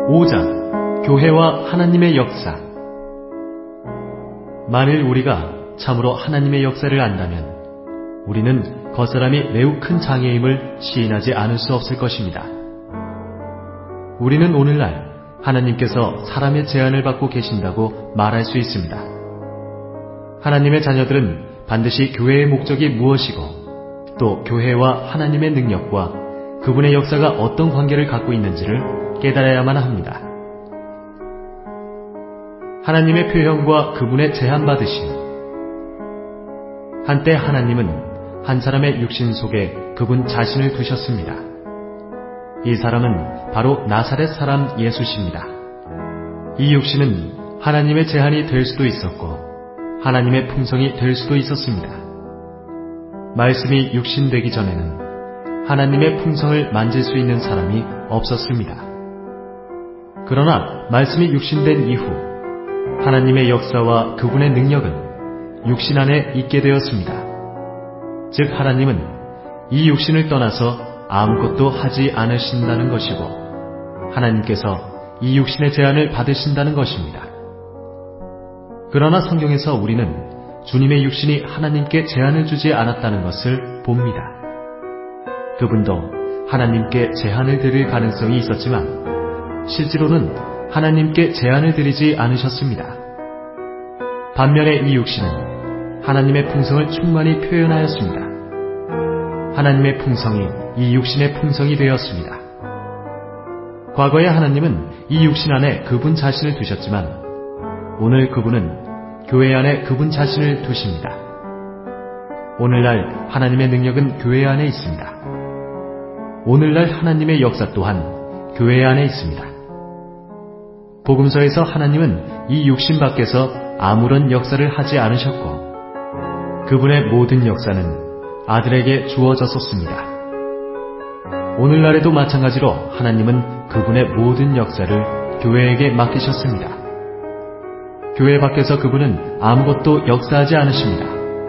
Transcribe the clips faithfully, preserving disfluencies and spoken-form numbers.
오 장 교회와 하나님의 역사. 만일 우리가 참으로 하나님의 역사를 안다면 우리는 겉사람이 매우 큰 장애임을 시인하지 않을 수 없을 것입니다. 우리는 오늘날 하나님께서 사람의 제한을 받고 계신다고 말할 수 있습니다. 하나님의 자녀들은 반드시 교회의 목적이 무엇이고 또 교회와 하나님의 능력과 그분의 역사가 어떤 관계를 갖고 있는지를 깨달아야만 합니다. 하나님의 표현과 그분의 제한받으심. 한때 하나님은 한 사람의 육신 속에 그분 자신을 두셨습니다. 이 사람은 바로 나사렛 사람 예수십니다. 이 육신은 하나님의 제한이 될 수도 있었고 하나님의 풍성이 될 수도 있었습니다. 말씀이 육신되기 전에는 하나님의 풍성을 만질 수 있는 사람이 없었습니다. 그러나 말씀이 육신된 이후 하나님의 역사와 그분의 능력은 육신 안에 있게 되었습니다. 즉 하나님은 이 육신을 떠나서 아무것도 하지 않으신다는 것이고 하나님께서 이 육신의 제한을 받으신다는 것입니다. 그러나 성경에서 우리는 주님의 육신이 하나님께 제한을 주지 않았다는 것을 봅니다. 그분도 하나님께 제한을 드릴 가능성이 있었지만 실제로는 하나님께 제한을 드리지 않으셨습니다. 반면에 이 육신은 하나님의 풍성을 충만히 표현하였습니다. 하나님의 풍성이 이 육신의 풍성이 되었습니다. 과거에 하나님은 이 육신 안에 그분 자신을 두셨지만 오늘 그분은 교회 안에 그분 자신을 두십니다. 오늘날 하나님의 능력은 교회 안에 있습니다. 오늘날 하나님의 역사 또한 교회 안에 있습니다. 복음서에서 하나님은 이 육신 밖에서 아무런 역사를 하지 않으셨고 그분의 모든 역사는 아들에게 주어졌었습니다. 오늘날에도 마찬가지로 하나님은 그분의 모든 역사를 교회에게 맡기셨습니다. 교회 밖에서 그분은 아무것도 역사하지 않으십니다.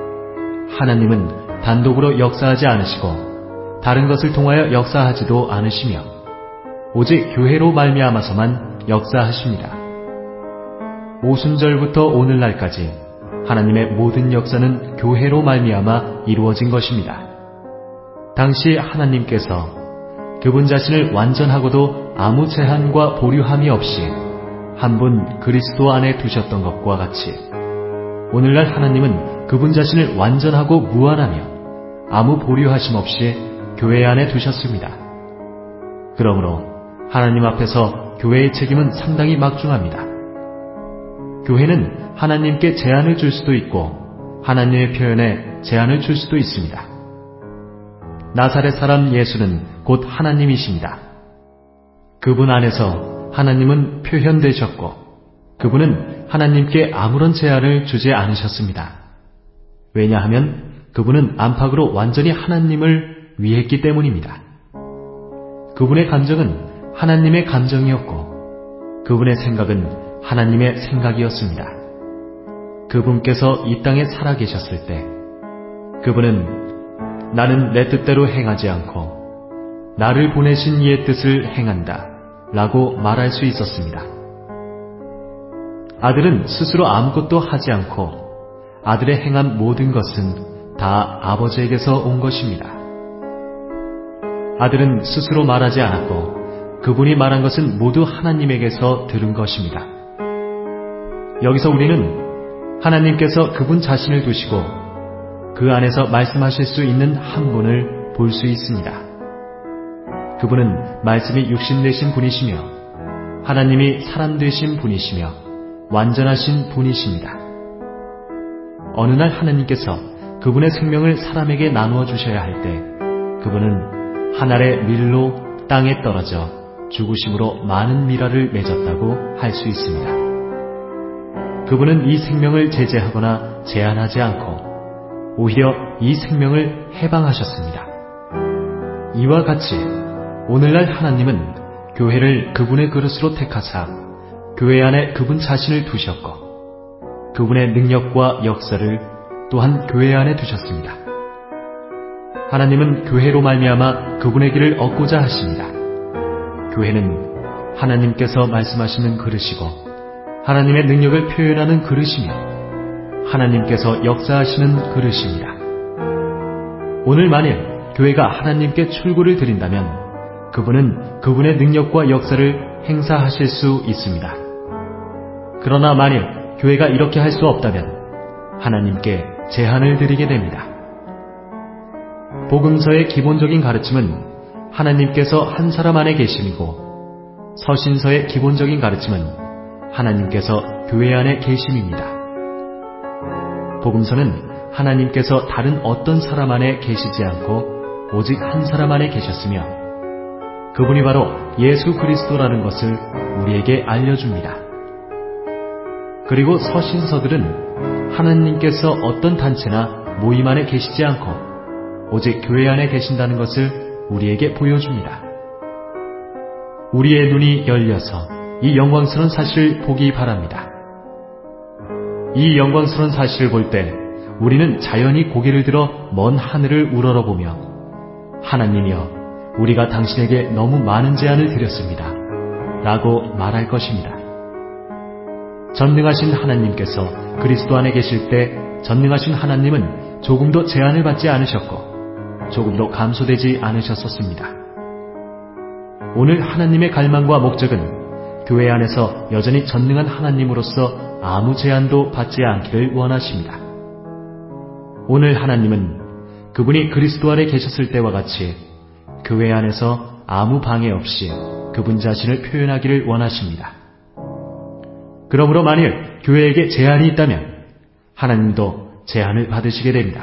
하나님은 단독으로 역사하지 않으시고 다른 것을 통하여 역사하지도 않으시며 오직 교회로 말미암아서만 역사하십니다. 오순절부터 오늘날까지 하나님의 모든 역사는 교회로 말미암아 이루어진 것입니다. 당시 하나님께서 그분 자신을 완전하고도 아무 제한과 보류함이 없이 한 분 그리스도 안에 두셨던 것과 같이 오늘날 하나님은 그분 자신을 완전하고 무한하며 아무 보류하심 없이 교회 안에 두셨습니다. 그러므로 하나님 앞에서 교회의 책임은 상당히 막중합니다. 교회는 하나님께 제한을 줄 수도 있고 하나님의 표현에 제한을 줄 수도 있습니다. 나사렛 사람 예수는 곧 하나님이십니다. 그분 안에서 하나님은 표현되셨고 그분은 하나님께 아무런 제한을 주지 않으셨습니다. 왜냐하면 그분은 안팎으로 완전히 하나님을 위했기 때문입니다. 그분의 감정은 하나님의 감정이었고 그분의 생각은 하나님의 생각이었습니다. 그분께서 이 땅에 살아계셨을 때 그분은 나는 내 뜻대로 행하지 않고 나를 보내신 이의 뜻을 행한다 라고 말할 수 있었습니다. 아들은 스스로 아무것도 하지 않고 아들의 행한 모든 것은 다 아버지에게서 온 것입니다. 아들은 스스로 말하지 않았고 그분이 말한 것은 모두 하나님에게서 들은 것입니다. 여기서 우리는 하나님께서 그분 자신을 두시고 그 안에서 말씀하실 수 있는 한 분을 볼 수 있습니다. 그분은 말씀이 육신 되신 분이시며 하나님이 사람 되신 분이시며 완전하신 분이십니다. 어느 날 하나님께서 그분의 생명을 사람에게 나누어 주셔야 할 때 그분은 한 알의 밀로 땅에 떨어져 죽으심으로 많은 미라를 맺었다고 할 수 있습니다. 그분은 이 생명을 제재하거나 제한하지 않고 오히려 이 생명을 해방하셨습니다. 이와 같이 오늘날 하나님은 교회를 그분의 그릇으로 택하사 교회 안에 그분 자신을 두셨고 그분의 능력과 역사를 또한 교회 안에 두셨습니다. 하나님은 교회로 말미암아 그분의 길을 얻고자 하십니다. 교회는 하나님께서 말씀하시는 그릇이고 하나님의 능력을 표현하는 그릇이며 하나님께서 역사하시는 그릇입니다. 오늘 만일 교회가 하나님께 출구를 드린다면 그분은 그분의 능력과 역사를 행사하실 수 있습니다. 그러나 만일 교회가 이렇게 할 수 없다면 하나님께 제한을 드리게 됩니다. 복음서의 기본적인 가르침은 하나님께서 한 사람 안에 계심이고 서신서의 기본적인 가르침은 하나님께서 교회 안에 계심입니다. 복음서는 하나님께서 다른 어떤 사람 안에 계시지 않고 오직 한 사람 안에 계셨으며 그분이 바로 예수 그리스도라는 것을 우리에게 알려줍니다. 그리고 서신서들은 하나님께서 어떤 단체나 모임 안에 계시지 않고 오직 교회 안에 계신다는 것을 우리에게 보여줍니다. 우리의 눈이 열려서 이 영광스러운 사실을 보기 바랍니다. 이 영광스러운 사실을 볼 때 우리는 자연히 고개를 들어 먼 하늘을 우러러보며 하나님이여 우리가 당신에게 너무 많은 제한을 드렸습니다 라고 말할 것입니다. 전능하신 하나님께서 그리스도 안에 계실 때 전능하신 하나님은 조금도 제한을 받지 않으셨고 조금도 감소되지 않으셨었습니다. 오늘 하나님의 갈망과 목적은 교회 안에서 여전히 전능한 하나님으로서 아무 제한도 받지 않기를 원하십니다. 오늘 하나님은 그분이 그리스도 안에 계셨을 때와 같이 교회 안에서 아무 방해 없이 그분 자신을 표현하기를 원하십니다. 그러므로 만일 교회에게 제한이 있다면 하나님도 제한을 받으시게 됩니다.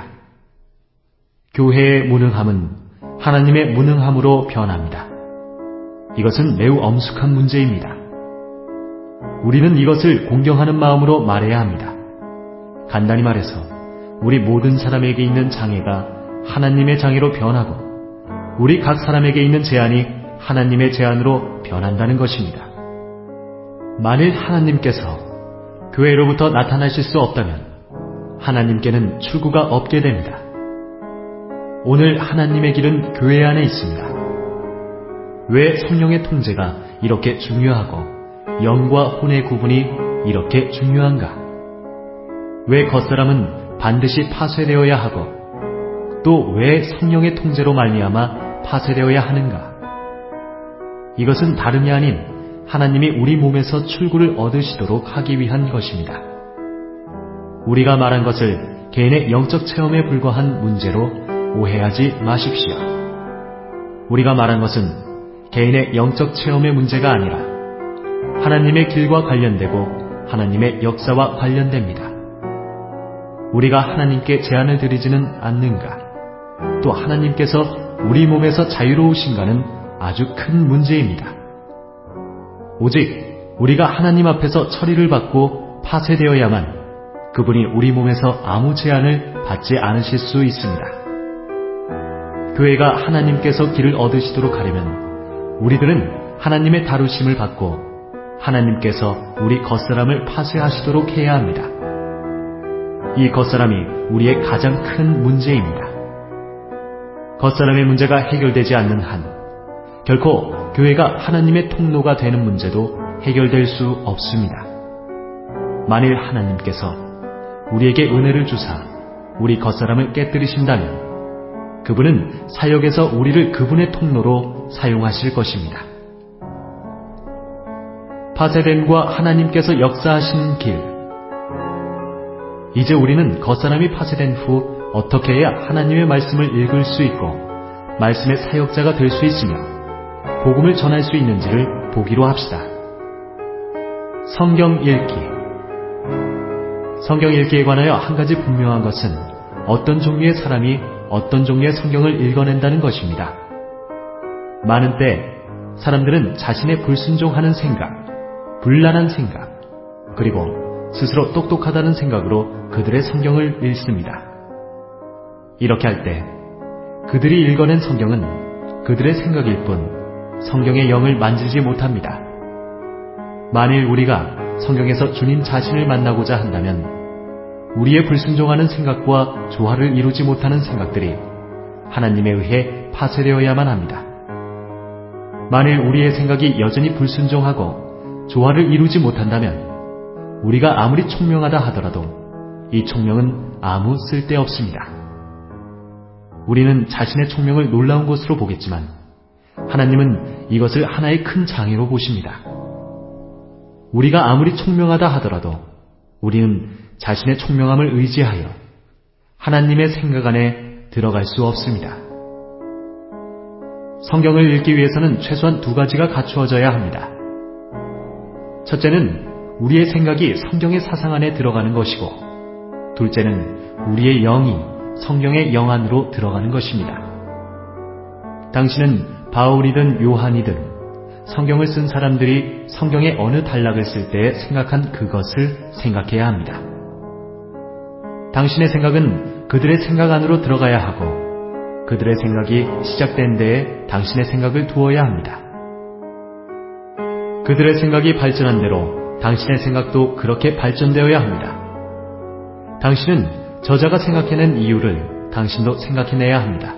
교회의 무능함은 하나님의 무능함으로 변합니다. 이것은 매우 엄숙한 문제입니다. 우리는 이것을 공경하는 마음으로 말해야 합니다. 간단히 말해서 우리 모든 사람에게 있는 장애가 하나님의 장애로 변하고 우리 각 사람에게 있는 제한이 하나님의 제한으로 변한다는 것입니다. 만일 하나님께서 교회로부터 나타나실 수 없다면 하나님께는 출구가 없게 됩니다. 오늘 하나님의 길은 교회 안에 있습니다. 왜 성령의 통제가 이렇게 중요하고 영과 혼의 구분이 이렇게 중요한가? 왜 겉사람은 반드시 파쇄되어야 하고 또 왜 성령의 통제로 말미암아 파쇄되어야 하는가? 이것은 다름이 아닌 하나님이 우리 몸에서 출구를 얻으시도록 하기 위한 것입니다. 우리가 말한 것을 개인의 영적 체험에 불과한 문제로 오해하지 마십시오. 우리가 말한 것은 개인의 영적 체험의 문제가 아니라 하나님의 길과 관련되고 하나님의 역사와 관련됩니다. 우리가 하나님께 제한을 드리지는 않는가? 또 하나님께서 우리 몸에서 자유로우신가는 아주 큰 문제입니다. 오직 우리가 하나님 앞에서 처리를 받고 파쇄되어야만 그분이 우리 몸에서 아무 제한을 받지 않으실 수 있습니다. 교회가 하나님께서 길을 얻으시도록 하려면 우리들은 하나님의 다루심을 받고 하나님께서 우리 겉사람을 파쇄하시도록 해야 합니다. 이 겉사람이 우리의 가장 큰 문제입니다. 겉사람의 문제가 해결되지 않는 한 결코 교회가 하나님의 통로가 되는 문제도 해결될 수 없습니다. 만일 하나님께서 우리에게 은혜를 주사 우리 겉사람을 깨뜨리신다면 그분은 사역에서 우리를 그분의 통로로 사용하실 것입니다. 파쇄됨과 하나님께서 역사하신 길. 이제 우리는 겉사람이 파쇄된 후 어떻게 해야 하나님의 말씀을 읽을 수 있고 말씀의 사역자가 될 수 있으며 복음을 전할 수 있는지를 보기로 합시다. 성경 읽기. 성경 읽기에 관하여 한 가지 분명한 것은 어떤 종류의 사람이 어떤 종류의 성경을 읽어낸다는 것입니다. 많은 때 사람들은 자신의 불순종하는 생각, 불란한 생각, 그리고 스스로 똑똑하다는 생각으로 그들의 성경을 읽습니다. 이렇게 할 때 그들이 읽어낸 성경은 그들의 생각일 뿐 성경의 영을 만지지 못합니다. 만일 우리가 성경에서 주님 자신을 만나고자 한다면 우리의 불순종하는 생각과 조화를 이루지 못하는 생각들이 하나님에 의해 파쇄되어야만 합니다. 만일 우리의 생각이 여전히 불순종하고 조화를 이루지 못한다면 우리가 아무리 총명하다 하더라도 이 총명은 아무 쓸데없습니다. 우리는 자신의 총명을 놀라운 것으로 보겠지만 하나님은 이것을 하나의 큰 장애로 보십니다. 우리가 아무리 총명하다 하더라도 우리는 자신의 총명함을 의지하여 하나님의 생각 안에 들어갈 수 없습니다. 성경을 읽기 위해서는 최소한 두 가지가 갖추어져야 합니다. 첫째는 우리의 생각이 성경의 사상 안에 들어가는 것이고, 둘째는 우리의 영이 성경의 영 안으로 들어가는 것입니다. 당신은 바울이든 요한이든 성경을 쓴 사람들이 성경의 어느 단락을 쓸 때 생각한 그것을 생각해야 합니다. 당신의 생각은 그들의 생각 안으로 들어가야 하고 그들의 생각이 시작된 데에 당신의 생각을 두어야 합니다. 그들의 생각이 발전한 대로 당신의 생각도 그렇게 발전되어야 합니다. 당신은 저자가 생각해낸 이유를 당신도 생각해내야 합니다.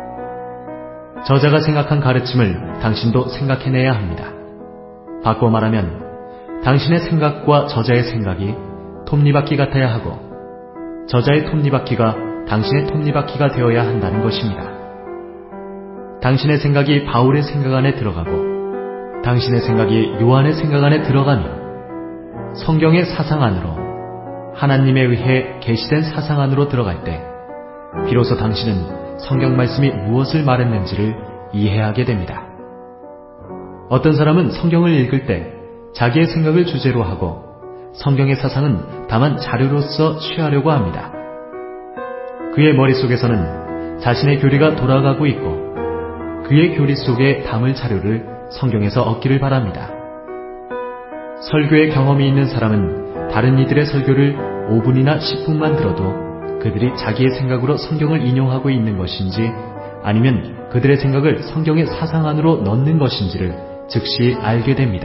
저자가 생각한 가르침을 당신도 생각해내야 합니다. 바꿔 말하면 당신의 생각과 저자의 생각이 톱니바퀴 같아야 하고 저자의 톱니바퀴가 당신의 톱니바퀴가 되어야 한다는 것입니다. 당신의 생각이 바울의 생각 안에 들어가고 당신의 생각이 요한의 생각 안에 들어가며 성경의 사상 안으로 하나님에 의해 계시된 사상 안으로 들어갈 때 비로소 당신은 성경 말씀이 무엇을 말했는지를 이해하게 됩니다. 어떤 사람은 성경을 읽을 때 자기의 생각을 주제로 하고 성경의 사상은 다만 자료로서 취하려고 합니다. 그의 머릿속에서는 자신의 교리가 돌아가고 있고 그의 교리 속에 담을 자료를 성경에서 얻기를 바랍니다. 설교의 경험이 있는 사람은 다른 이들의 설교를 오 분이나 십 분만 들어도 그들이 자기의 생각으로 성경을 인용하고 있는 것인지 아니면 그들의 생각을 성경의 사상 안으로 넣는 것인지를 즉시 알게 됩니다.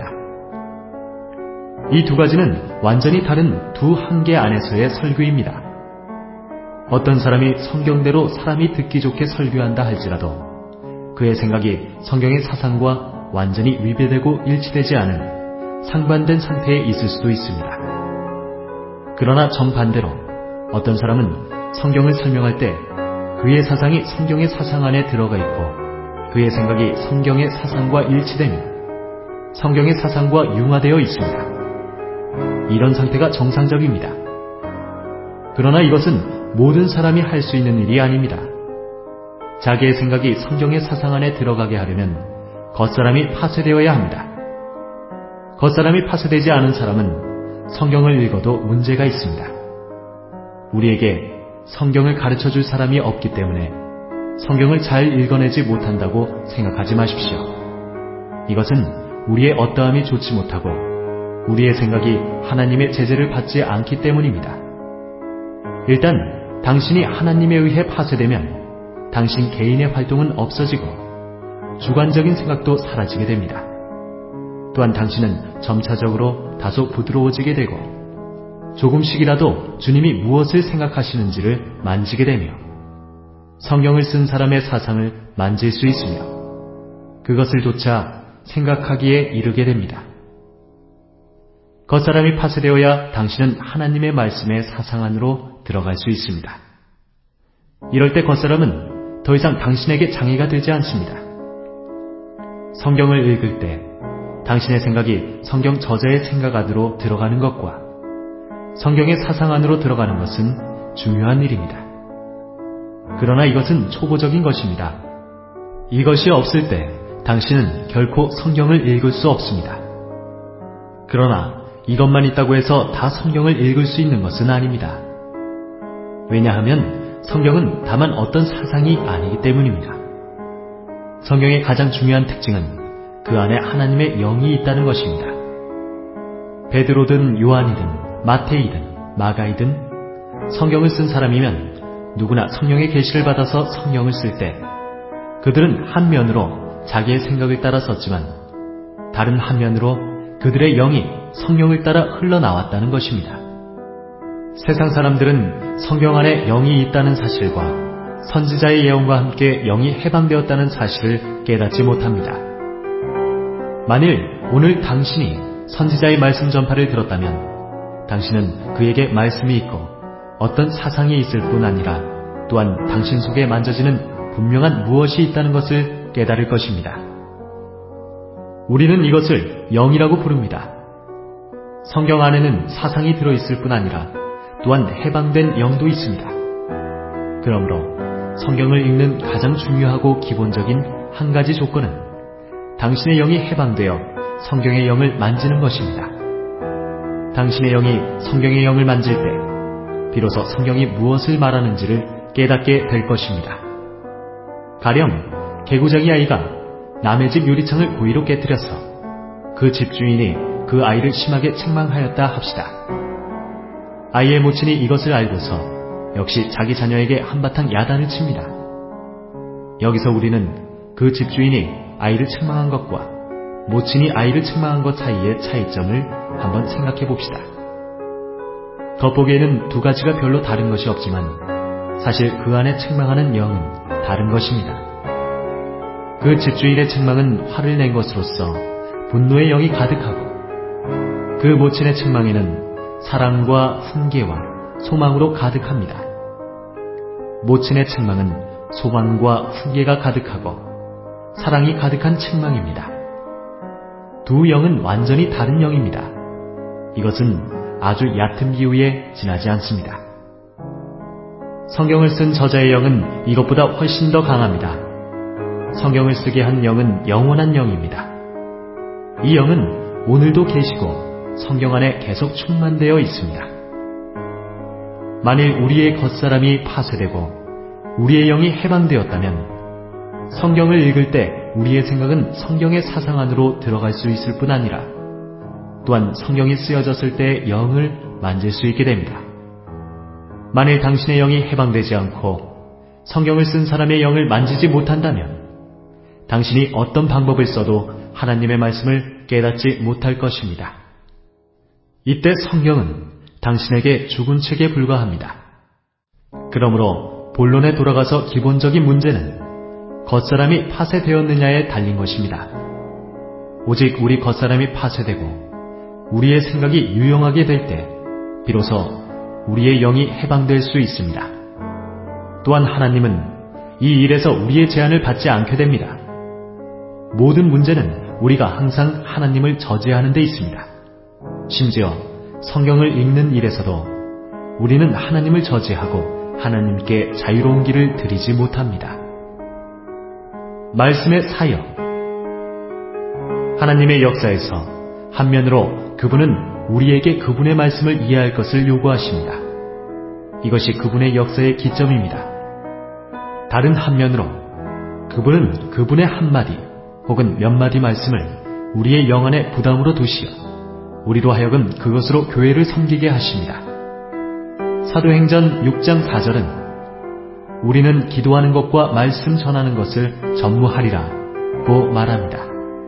이 두 가지는 완전히 다른 두 한계 안에서의 설교입니다. 어떤 사람이 성경대로 사람이 듣기 좋게 설교한다 할지라도 그의 생각이 성경의 사상과 완전히 위배되고 일치되지 않은 상반된 상태에 있을 수도 있습니다. 그러나 정반대로 어떤 사람은 성경을 설명할 때 그의 사상이 성경의 사상 안에 들어가 있고 그의 생각이 성경의 사상과 일치되며 성경의 사상과 융화되어 있습니다. 이런 상태가 정상적입니다. 그러나 이것은 모든 사람이 할 수 있는 일이 아닙니다. 자기의 생각이 성경의 사상 안에 들어가게 하려면 겉사람이 파쇄되어야 합니다. 겉사람이 파쇄되지 않은 사람은 성경을 읽어도 문제가 있습니다. 우리에게 성경을 가르쳐줄 사람이 없기 때문에 성경을 잘 읽어내지 못한다고 생각하지 마십시오. 이것은 우리의 어떠함이 좋지 못하고 우리의 생각이 하나님의 제재를 받지 않기 때문입니다. 일단 당신이 하나님에 의해 파쇄되면 당신 개인의 활동은 없어지고 주관적인 생각도 사라지게 됩니다. 또한 당신은 점차적으로 다소 부드러워지게 되고 조금씩이라도 주님이 무엇을 생각하시는지를 만지게 되며 성경을 쓴 사람의 사상을 만질 수 있으며 그것을 조차 생각하기에 이르게 됩니다. 겉사람이 파쇄되어야 당신은 하나님의 말씀의 사상 안으로 들어갈 수 있습니다. 이럴 때 겉사람은 더 이상 당신에게 장애가 되지 않습니다. 성경을 읽을 때 당신의 생각이 성경 저자의 생각 안으로 들어가는 것과 성경의 사상 안으로 들어가는 것은 중요한 일입니다. 그러나 이것은 초보적인 것입니다. 이것이 없을 때 당신은 결코 성경을 읽을 수 없습니다. 그러나 이것만 있다고 해서 다 성경을 읽을 수 있는 것은 아닙니다. 왜냐하면 성경은 다만 어떤 사상이 아니기 때문입니다. 성경의 가장 중요한 특징은 그 안에 하나님의 영이 있다는 것입니다. 베드로든 요한이든 마태이든 마가이든 성경을 쓴 사람이면 누구나 성령의 계시를 받아서 성경을 쓸 때 그들은 한 면으로 자기의 생각을 따라 썼지만 다른 한 면으로 그들의 영이 성령을 따라 흘러나왔다는 것입니다. 세상 사람들은 성경 안에 영이 있다는 사실과 선지자의 예언과 함께 영이 해방되었다는 사실을 깨닫지 못합니다. 만일 오늘 당신이 선지자의 말씀 전파를 들었다면 당신은 그에게 말씀이 있고 어떤 사상이 있을 뿐 아니라 또한 당신 속에 만져지는 분명한 무엇이 있다는 것을 깨달을 것입니다. 우리는 이것을 영이라고 부릅니다. 성경 안에는 사상이 들어있을 뿐 아니라 또한 해방된 영도 있습니다. 그러므로 성경을 읽는 가장 중요하고 기본적인 한 가지 조건은 당신의 영이 해방되어 성경의 영을 만지는 것입니다. 당신의 영이 성경의 영을 만질 때 비로소 성경이 무엇을 말하는지를 깨닫게 될 것입니다. 가령 개구장이 아이가 남의 집 유리창을 고의로 깨뜨려서 그 집주인이 그 아이를 심하게 책망하였다 합시다. 아이의 모친이 이것을 알고서 역시 자기 자녀에게 한바탕 야단을 칩니다. 여기서 우리는 그 집주인이 아이를 책망한 것과 모친이 아이를 책망한 것 사이의 차이점을 한번 생각해 봅시다. 겉보기에는 두 가지가 별로 다른 것이 없지만 사실 그 안에 책망하는 영은 다른 것입니다. 그 집주인의 책망은 화를 낸 것으로서 분노의 영이 가득하고 그 모친의 책망에는 사랑과 훈계와 소망으로 가득합니다. 모친의 책망은 소망과 훈계가 가득하고 사랑이 가득한 책망입니다. 두 영은 완전히 다른 영입니다. 이것은 아주 얕은 비유에 지나지 않습니다. 성경을 쓴 저자의 영은 이것보다 훨씬 더 강합니다. 성경을 쓰게 한 영은 영원한 영입니다. 이 영은 오늘도 계시고 성경 안에 계속 충만되어 있습니다. 만일 우리의 겉사람이 파쇄되고 우리의 영이 해방되었다면 성경을 읽을 때 우리의 생각은 성경의 사상 안으로 들어갈 수 있을 뿐 아니라 또한 성경이 쓰여졌을 때 영을 만질 수 있게 됩니다. 만일 당신의 영이 해방되지 않고 성경을 쓴 사람의 영을 만지지 못한다면 당신이 어떤 방법을 써도 하나님의 말씀을 깨닫지 못할 것입니다. 이때 성경은 당신에게 죽은 책에 불과합니다. 그러므로 본론에 돌아가서 기본적인 문제는 겉사람이 파쇄되었느냐에 달린 것입니다. 오직 우리 겉사람이 파쇄되고 우리의 생각이 유용하게 될 때 비로소 우리의 영이 해방될 수 있습니다. 또한 하나님은 이 일에서 우리의 제한을 받지 않게 됩니다. 모든 문제는 우리가 항상 하나님을 저지하는 데 있습니다. 심지어 성경을 읽는 일에서도 우리는 하나님을 저지하고 하나님께 자유로운 길을 드리지 못합니다. 말씀의 사역. 하나님의 역사에서 한면으로 그분은 우리에게 그분의 말씀을 이해할 것을 요구하십니다. 이것이 그분의 역사의 기점입니다. 다른 한면으로 그분은 그분의 한마디 혹은 몇 마디 말씀을 우리의 영 안에 부담으로 두시어 우리로 하여금 그것으로 교회를 섬기게 하십니다. 사도행전 육 장 사 절은 우리는 기도하는 것과 말씀 전하는 것을 전무하리라 고 말합니다.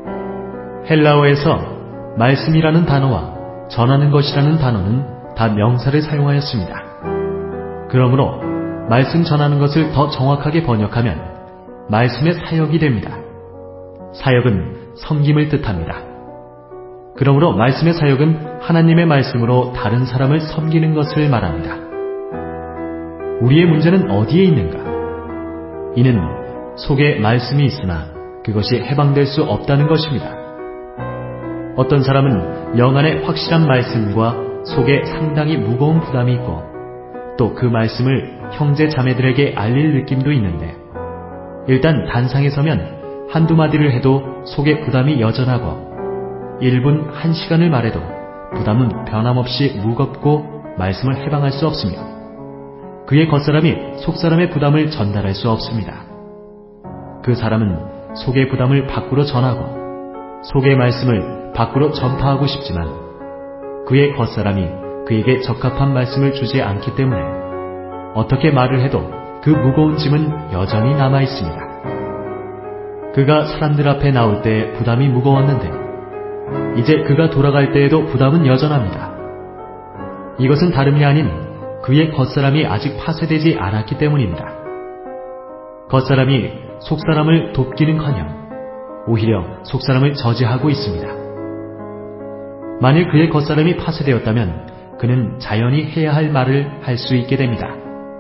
헬라어에서 말씀이라는 단어와 전하는 것이라는 단어는 다 명사를 사용하였습니다. 그러므로 말씀 전하는 것을 더 정확하게 번역하면 말씀의 사역이 됩니다. 사역은 섬김을 뜻합니다. 그러므로 말씀의 사역은 하나님의 말씀으로 다른 사람을 섬기는 것을 말합니다. 우리의 문제는 어디에 있는가? 이는 속에 말씀이 있으나 그것이 해방될 수 없다는 것입니다. 어떤 사람은 영 안에 확실한 말씀과 속에 상당히 무거운 부담이 있고 또 그 말씀을 형제 자매들에게 알릴 느낌도 있는데 일단 단상에 서면 한두 마디를 해도 속에 부담이 여전하고 일 분, 한 시간을 말해도 부담은 변함없이 무겁고 말씀을 해방할 수 없으며 그의 겉사람이 속사람의 부담을 전달할 수 없습니다. 그 사람은 속의 부담을 밖으로 전하고 속의 말씀을 밖으로 전파하고 싶지만 그의 겉사람이 그에게 적합한 말씀을 주지 않기 때문에 어떻게 말을 해도 그 무거운 짐은 여전히 남아 있습니다. 그가 사람들 앞에 나올 때 부담이 무거웠는데 이제 그가 돌아갈 때에도 부담은 여전합니다. 이것은 다름이 아닌 그의 겉사람이 아직 파쇄되지 않았기 때문입니다. 겉사람이 속사람을 돕기는커녕 오히려 속사람을 저지하고 있습니다. 만일 그의 겉사람이 파쇄되었다면 그는 자연히 해야 할 말을 할 수 있게 됩니다.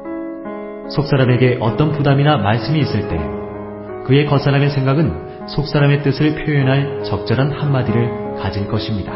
속사람에게 어떤 부담이나 말씀이 있을 때 그의 겉사람의 생각은 속사람의 뜻을 표현할 적절한 한마디를 가질 것입니다.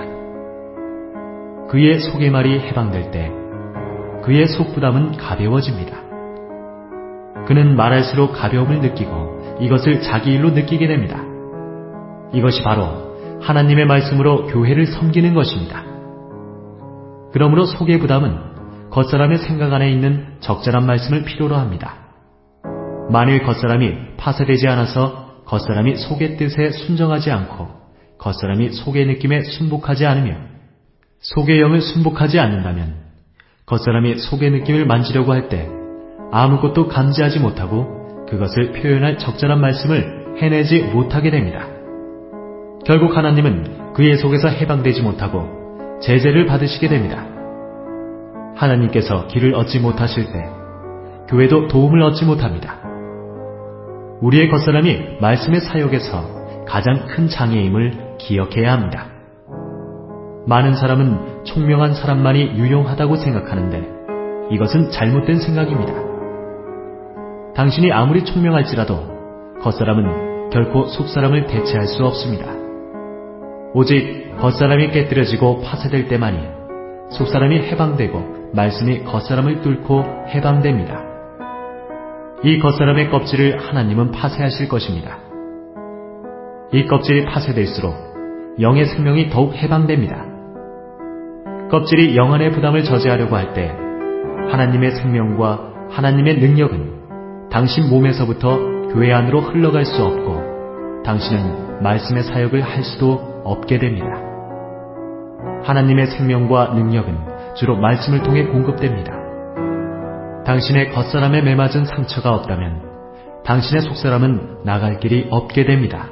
그의 속의 말이 해방될 때 그의 속부담은 가벼워집니다. 그는 말할수록 가벼움을 느끼고 이것을 자기 일로 느끼게 됩니다. 이것이 바로 하나님의 말씀으로 교회를 섬기는 것입니다. 그러므로 속의 부담은 겉사람의 생각 안에 있는 적절한 말씀을 필요로 합니다. 만일 겉사람이 파쇄되지 않아서 겉사람이 속의 뜻에 순정하지 않고 겉사람이 속의 느낌에 순복하지 않으며 속의 영을 순복하지 않는다면 겉사람이 속의 느낌을 만지려고 할 때 아무것도 감지하지 못하고 그것을 표현할 적절한 말씀을 해내지 못하게 됩니다. 결국 하나님은 그의 속에서 해방되지 못하고 제재를 받으시게 됩니다. 하나님께서 길을 얻지 못하실 때 교회도 도움을 얻지 못합니다. 우리의 겉사람이 말씀의 사역에서 가장 큰 장애임을 기억해야 합니다. 많은 사람은 총명한 사람만이 유용하다고 생각하는데 이것은 잘못된 생각입니다. 당신이 아무리 총명할지라도 겉사람은 결코 속사람을 대체할 수 없습니다. 오직 겉사람이 깨뜨려지고 파쇄될 때만이 속사람이 해방되고 말씀이 겉사람을 뚫고 해방됩니다. 이 겉사람의 껍질을 하나님은 파쇄하실 것입니다. 이 껍질이 파쇄될수록 영의 생명이 더욱 해방됩니다. 껍질이 영안의 부담을 저지하려고 할 때 하나님의 생명과 하나님의 능력은 당신 몸에서부터 교회 안으로 흘러갈 수 없고 당신은 말씀의 사역을 할 수도 없게 됩니다. 하나님의 생명과 능력은 주로 말씀을 통해 공급됩니다. 당신의 겉사람에 매맞은 상처가 없다면 당신의 속사람은 나갈 길이 없게 됩니다.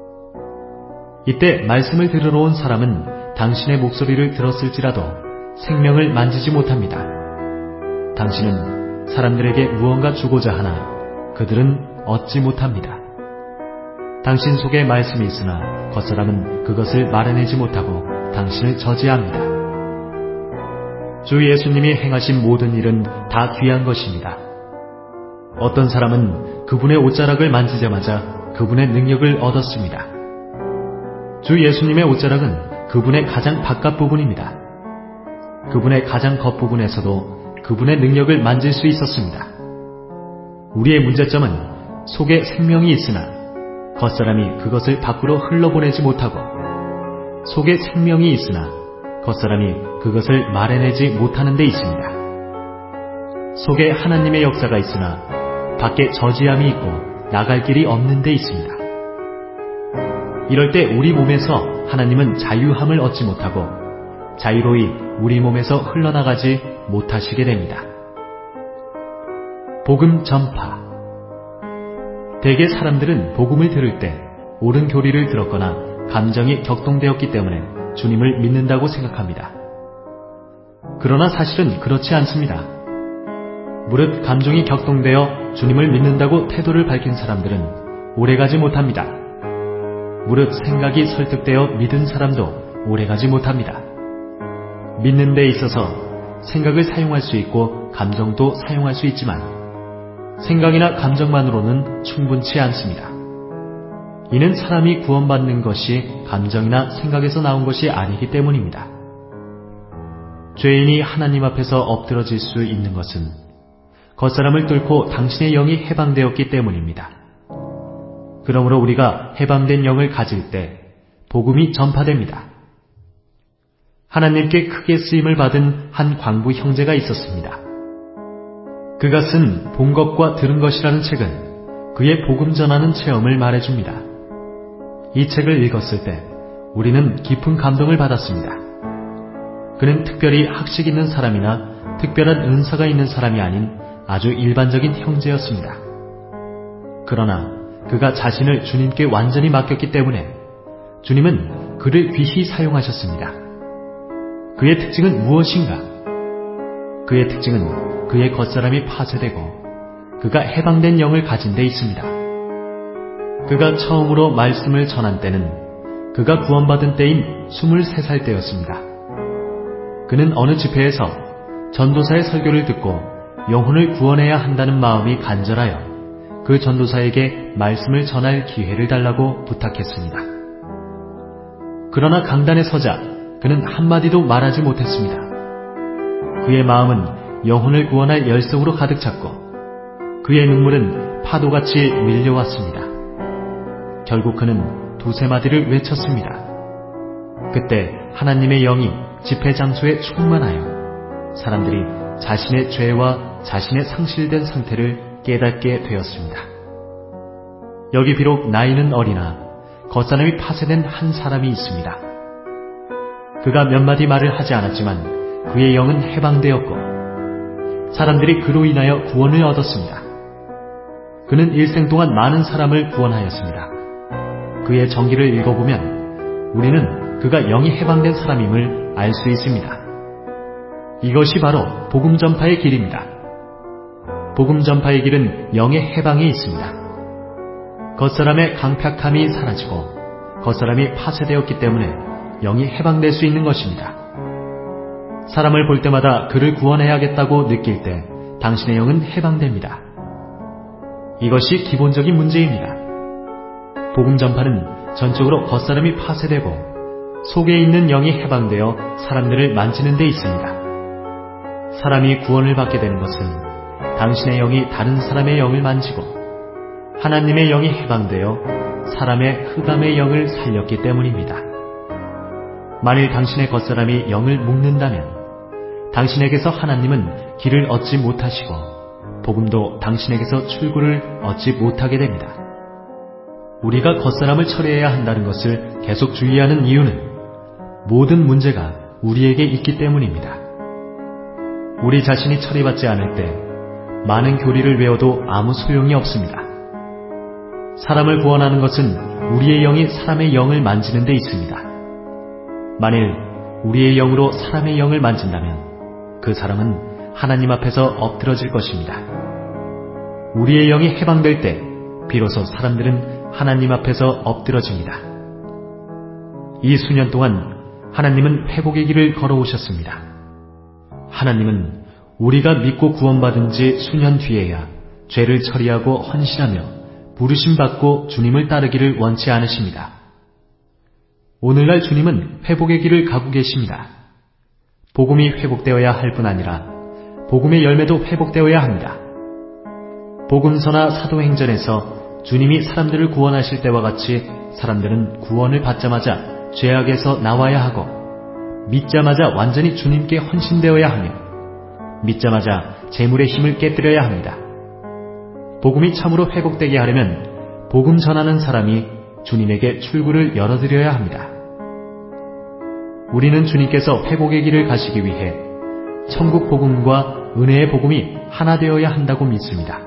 이때 말씀을 들으러 온 사람은 당신의 목소리를 들었을지라도 생명을 만지지 못합니다. 당신은 사람들에게 무언가 주고자 하나 그들은 얻지 못합니다. 당신 속에 말씀이 있으나 겉사람은 그것을 말해내지 못하고 당신을 저지합니다. 주 예수님이 행하신 모든 일은 다 귀한 것입니다. 어떤 사람은 그분의 옷자락을 만지자마자 그분의 능력을 얻었습니다. 주 예수님의 옷자락은 그분의 가장 바깥 부분입니다. 그분의 가장 겉부분에서도 그분의 능력을 만질 수 있었습니다. 우리의 문제점은 속에 생명이 있으나 겉사람이 그것을 밖으로 흘러보내지 못하고 속에 생명이 있으나 겉사람이 그것을 말해내지 못하는 데 있습니다. 속에 하나님의 역사가 있으나 밖에 저지함이 있고 나갈 길이 없는 데 있습니다. 이럴 때 우리 몸에서 하나님은 자유함을 얻지 못하고 자유로이 우리 몸에서 흘러나가지 못하시게 됩니다. 복음 전파. 대개 사람들은 복음을 들을 때 옳은 교리를 들었거나 감정이 격동되었기 때문에 주님을 믿는다고 생각합니다. 그러나 사실은 그렇지 않습니다. 무릇 감정이 격동되어 주님을 믿는다고 태도를 밝힌 사람들은 오래가지 못합니다. 무릇 생각이 설득되어 믿은 사람도 오래가지 못합니다. 믿는 데 있어서 생각을 사용할 수 있고 감정도 사용할 수 있지만 생각이나 감정만으로는 충분치 않습니다. 이는 사람이 구원받는 것이 감정이나 생각에서 나온 것이 아니기 때문입니다. 죄인이 하나님 앞에서 엎드러질 수 있는 것은 겉사람을 뚫고 당신의 영이 해방되었기 때문입니다. 그러므로 우리가 해방된 영을 가질 때 복음이 전파됩니다. 하나님께 크게 쓰임을 받은 한 광부 형제가 있었습니다. 그가 쓴 본 것과 들은 것이라는 책은 그의 복음 전하는 체험을 말해줍니다. 이 책을 읽었을 때 우리는 깊은 감동을 받았습니다. 그는 특별히 학식 있는 사람이나 특별한 은사가 있는 사람이 아닌 아주 일반적인 형제였습니다. 그러나 그가 자신을 주님께 완전히 맡겼기 때문에 주님은 그를 귀히 사용하셨습니다. 그의 특징은 무엇인가? 그의 특징은 그의 겉사람이 파쇄되고 그가 해방된 영을 가진 데 있습니다. 그가 처음으로 말씀을 전한 때는 그가 구원받은 때인 스물세 살 때였습니다. 그는 어느 집회에서 전도사의 설교를 듣고 영혼을 구원해야 한다는 마음이 간절하여 그 전도사에게 말씀을 전할 기회를 달라고 부탁했습니다. 그러나 강단에 서자 그는 한마디도 말하지 못했습니다. 그의 마음은 영혼을 구원할 열성으로 가득 찼고 그의 눈물은 파도같이 밀려왔습니다. 결국 그는 두세 마디를 외쳤습니다. 그때 하나님의 영이 집회 장소에 충만하여 사람들이 자신의 죄와 자신의 상실된 상태를 깨닫게 되었습니다. 여기 비록 나이는 어리나 겉사람이 파쇄된 한 사람이 있습니다. 그가 몇 마디 말을 하지 않았지만 그의 영은 해방되었고 사람들이 그로 인하여 구원을 얻었습니다. 그는 일생 동안 많은 사람을 구원하였습니다. 그의 전기를 읽어보면 우리는 그가 영이 해방된 사람임을 알 수 있습니다. 이것이 바로 복음 전파의 길입니다. 복음 전파의 길은 영의 해방에 있습니다. 겉사람의 강팍함이 사라지고 겉사람이 파쇄되었기 때문에 영이 해방될 수 있는 것입니다. 사람을 볼 때마다 그를 구원해야겠다고 느낄 때 당신의 영은 해방됩니다. 이것이 기본적인 문제입니다. 복음 전파는 전적으로 겉사람이 파쇄되고 속에 있는 영이 해방되어 사람들을 만지는 데 있습니다. 사람이 구원을 받게 되는 것은 당신의 영이 다른 사람의 영을 만지고 하나님의 영이 해방되어 사람의 흑암의 영을 살렸기 때문입니다. 만일 당신의 겉사람이 영을 묶는다면 당신에게서 하나님은 길을 얻지 못하시고 복음도 당신에게서 출구를 얻지 못하게 됩니다. 우리가 겉사람을 처리해야 한다는 것을 계속 주의하는 이유는 모든 문제가 우리에게 있기 때문입니다. 우리 자신이 처리받지 않을 때 많은 교리를 외워도 아무 소용이 없습니다. 사람을 구원하는 것은 우리의 영이 사람의 영을 만지는 데 있습니다. 만일 우리의 영으로 사람의 영을 만진다면 그 사람은 하나님 앞에서 엎드러질 것입니다. 우리의 영이 해방될 때 비로소 사람들은 하나님 앞에서 엎드러집니다. 이 수년 동안 하나님은 회복의 길을 걸어오셨습니다. 하나님은 우리가 믿고 구원받은 지 수년 뒤에야 죄를 처리하고 헌신하며 부르심받고 주님을 따르기를 원치 않으십니다. 오늘날 주님은 회복의 길을 가고 계십니다. 복음이 회복되어야 할 뿐 아니라 복음의 열매도 회복되어야 합니다. 복음서나 사도행전에서 주님이 사람들을 구원하실 때와 같이 사람들은 구원을 받자마자 죄악에서 나와야 하고 믿자마자 완전히 주님께 헌신되어야 하며 믿자마자 재물의 힘을 깨뜨려야 합니다. 복음이 참으로 회복되게 하려면 복음 전하는 사람이 주님에게 출구를 열어드려야 합니다. 우리는 주님께서 회복의 길을 가시기 위해 천국 복음과 은혜의 복음이 하나 되어야 한다고 믿습니다.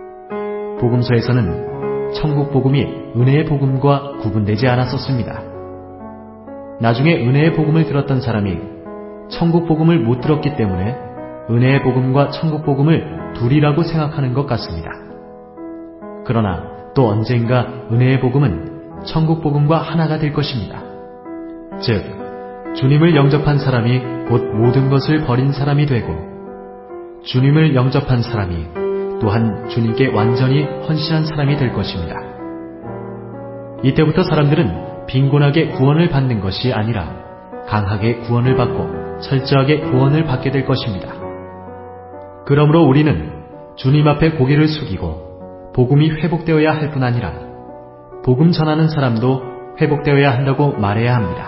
복음서에서는 천국 복음이 은혜의 복음과 구분되지 않았었습니다. 나중에 은혜의 복음을 들었던 사람이 천국 복음을 못 들었기 때문에 은혜의 복음과 천국 복음을 둘이라고 생각하는 것 같습니다. 그러나 또 언젠가 은혜의 복음은 천국 복음과 하나가 될 것입니다. 즉, 주님을 영접한 사람이 곧 모든 것을 버린 사람이 되고 주님을 영접한 사람이 또한 주님께 완전히 헌신한 사람이 될 것입니다. 이때부터 사람들은 빈곤하게 구원을 받는 것이 아니라 강하게 구원을 받고 철저하게 구원을 받게 될 것입니다. 그러므로 우리는 주님 앞에 고개를 숙이고 복음이 회복되어야 할 뿐 아니라 복음 전하는 사람도 회복되어야 한다고 말해야 합니다.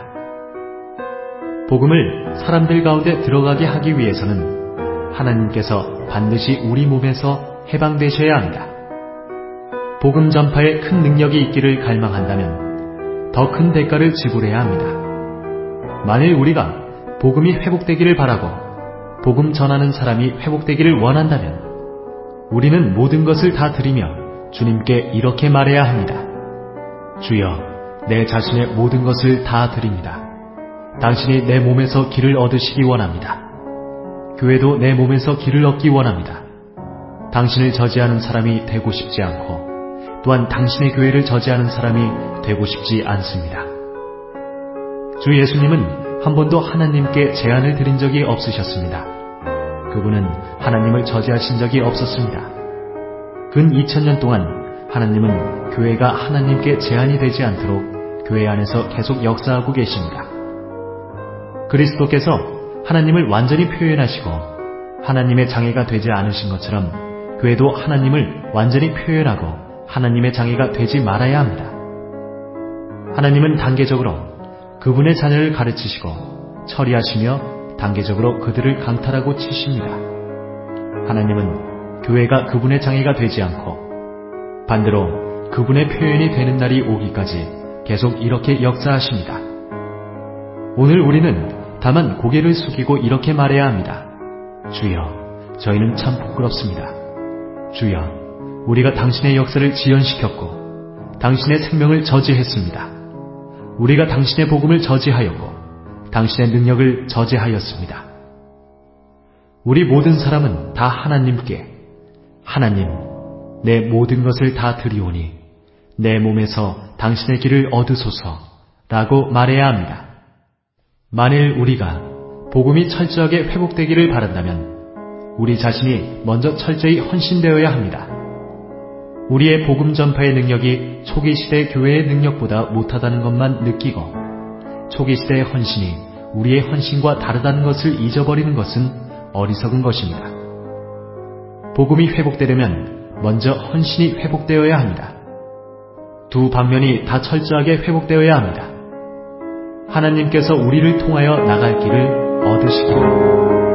복음을 사람들 가운데 들어가게 하기 위해서는 하나님께서 반드시 우리 몸에서 해방되셔야 합니다. 복음 전파에 큰 능력이 있기를 갈망한다면 더 큰 대가를 지불해야 합니다. 만일 우리가 복음이 회복되기를 바라고 복음 전하는 사람이 회복되기를 원한다면 우리는 모든 것을 다 드리며 주님께 이렇게 말해야 합니다. 주여, 내 자신의 모든 것을 다 드립니다. 당신이 내 몸에서 길을 얻으시기 원합니다. 교회도 내 몸에서 길을 얻기 원합니다. 당신을 저지하는 사람이 되고 싶지 않고 또한 당신의 교회를 저지하는 사람이 되고 싶지 않습니다. 주 예수님은 한 번도 하나님께 제안을 드린 적이 없으셨습니다. 그분은 하나님을 저지하신 적이 없었습니다. 근 이천 년 동안 하나님은 교회가 하나님께 제한이 되지 않도록 교회 안에서 계속 역사하고 계십니다. 그리스도께서 하나님을 완전히 표현하시고 하나님의 장애가 되지 않으신 것처럼 교회도 하나님을 완전히 표현하고 하나님의 장애가 되지 말아야 합니다. 하나님은 단계적으로 그분의 자녀를 가르치시고 처리하시며 단계적으로 그들을 강탈하고 치십니다. 하나님은 교회가 그분의 장애가 되지 않고 반대로 그분의 표현이 되는 날이 오기까지 계속 이렇게 역사하십니다. 오늘 우리는 다만 고개를 숙이고 이렇게 말해야 합니다. 주여, 저희는 참 부끄럽습니다. 주여, 우리가 당신의 역사를 지연시켰고 당신의 생명을 저지했습니다. 우리가 당신의 복음을 저지하였고 당신의 능력을 저지하였습니다. 우리 모든 사람은 다 하나님께 하나님, 내 모든 것을 다 드리오니 내 몸에서 당신의 길을 얻으소서 라고 말해야 합니다. 만일 우리가 복음이 철저하게 회복되기를 바란다면 우리 자신이 먼저 철저히 헌신되어야 합니다. 우리의 복음 전파의 능력이 초기 시대 교회의 능력보다 못하다는 것만 느끼고 초기 시대의 헌신이 우리의 헌신과 다르다는 것을 잊어버리는 것은 어리석은 것입니다. 복음이 회복되려면 먼저 헌신이 회복되어야 합니다. 두 방면이 다 철저하게 회복되어야 합니다. 하나님께서 우리를 통하여 나갈 길을 얻으시기를.